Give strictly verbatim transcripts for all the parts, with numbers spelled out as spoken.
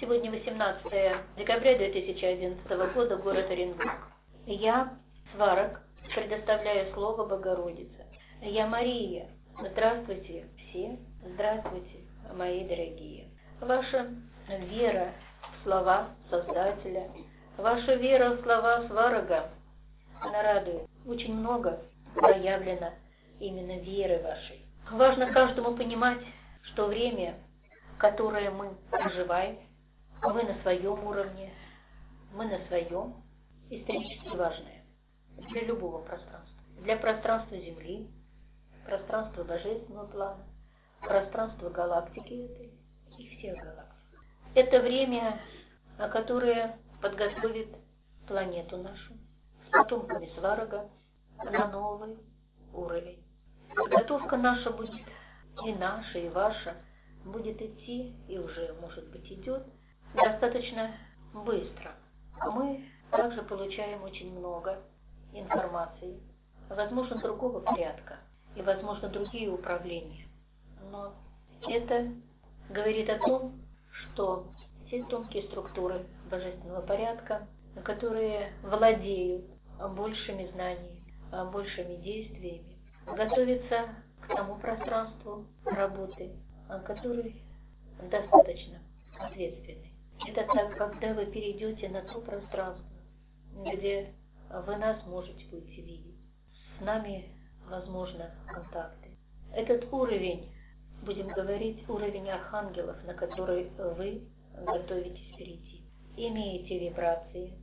Сегодня восемнадцатое декабря две тысячи одиннадцатого года, город Оренбург. Я, Сварог, предоставляю слово Богородице. Я Мария. Здравствуйте все, здравствуйте, мои дорогие. Ваша вера в слова Создателя, ваша вера в слова Сварога, она радует. Очень много проявлено именно веры вашей. Важно каждому понимать, что время, которое мы проживаем, вы на своем уровне, мы на своем, исторически важное для любого пространства. Для пространства Земли, пространства Божественного плана, пространства галактики этой и всех галактик. Это время, которое подготовит планету нашу с потомками Сварога на новый уровень. Подготовка наша будет, и наша, и ваша, будет идти, и уже, может быть, идет, достаточно быстро. Мы также получаем очень много информации, возможно, другого порядка, и, возможно, другие управления. Но это говорит о том, что все тонкие структуры божественного порядка, которые владеют большими знаниями, большими действиями, готовятся к тому пространству работы, который достаточно ответственный. Это так, когда вы перейдете на то пространство, где вы нас можете будете видеть. С нами возможно контакты. Этот уровень, будем говорить, уровень архангелов, на который вы готовитесь перейти. Имеете вибрации,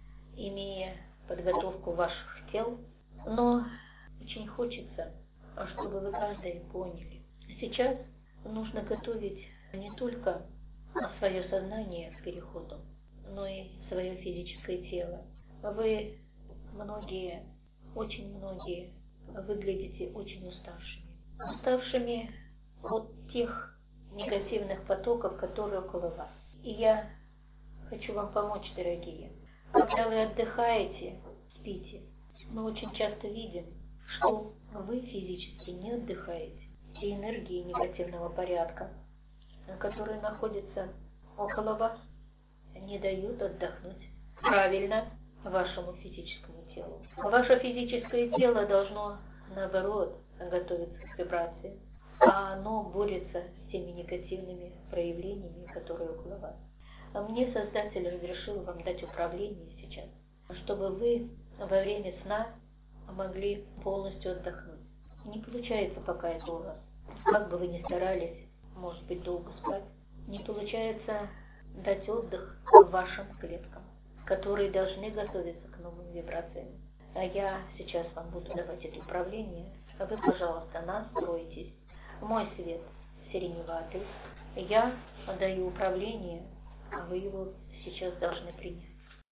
имея подготовку ваших тел, но очень хочется, чтобы вы каждый поняли. Сейчас нужно готовить не только свое сознание к переходу, но и свое физическое тело. Вы многие, очень многие выглядите очень уставшими. Уставшими от тех негативных потоков, которые около вас. И я хочу вам помочь, дорогие. Когда вы отдыхаете, спите, мы очень часто видим, что вы физически не отдыхаете. Те энергии негативного порядка, которые находятся около вас, не дают отдохнуть правильно вашему физическому телу. Ваше физическое тело должно, наоборот, готовиться к вибрации, а оно борется с теми негативными проявлениями, которые около вас. А мне Создатель разрешил вам дать управление сейчас, чтобы вы во время сна могли полностью отдохнуть. Не получается пока это у вас. Как бы вы ни старались, может быть, долго спать, не получается дать отдых вашим клеткам, которые должны готовиться к новым вибрациям. А я сейчас вам буду давать это управление, а вы, пожалуйста, настройтесь. Мой свет сиреневатый, я даю управление, а вы его сейчас должны принять.